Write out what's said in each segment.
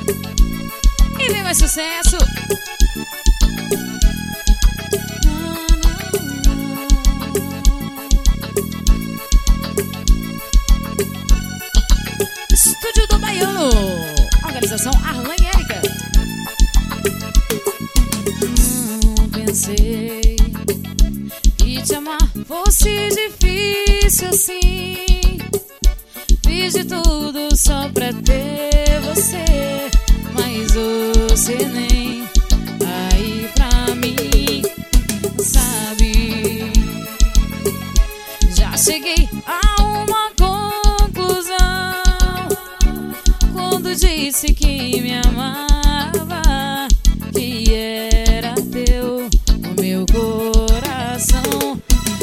E vem mais sucesso. Estúdio do Baiano. Organização Arlan e Érica. Não pensei que te amar fosse difícil assim. Fiz de tudo só pra ter você, mas você nem aí pra mim, sabe? Já cheguei a uma conclusão quando disse que me amava, que era teu o meu coração.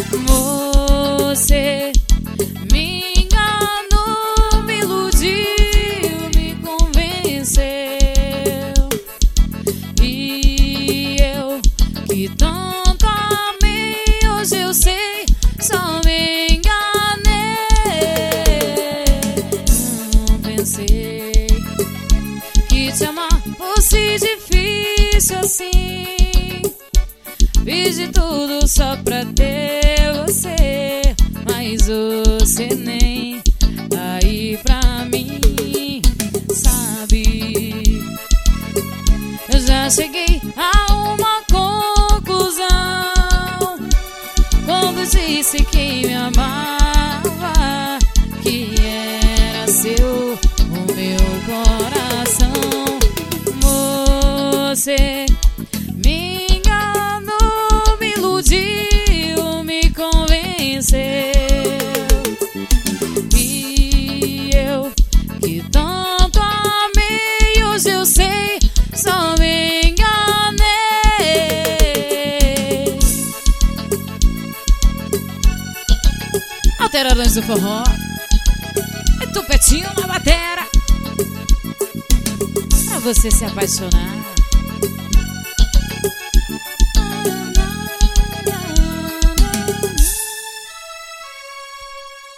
Você me enganou, me iludiu, me convenceu, e eu que tanto amei, hoje eu sei, só me enganei. Não pensei que te amar fosse difícil assim. Fiz de tudo só pra ter você, mas você nem aí pra mim, sabe? Eu já cheguei a uma conclusão quando disse que me amava, que era seu o meu coração. Você me enganou, me iludiu, me convenceu, e eu que tanto amei, hoje eu sei, só me enganei. Alteradores do forró e tupetinho na batera, pra você se apaixonar.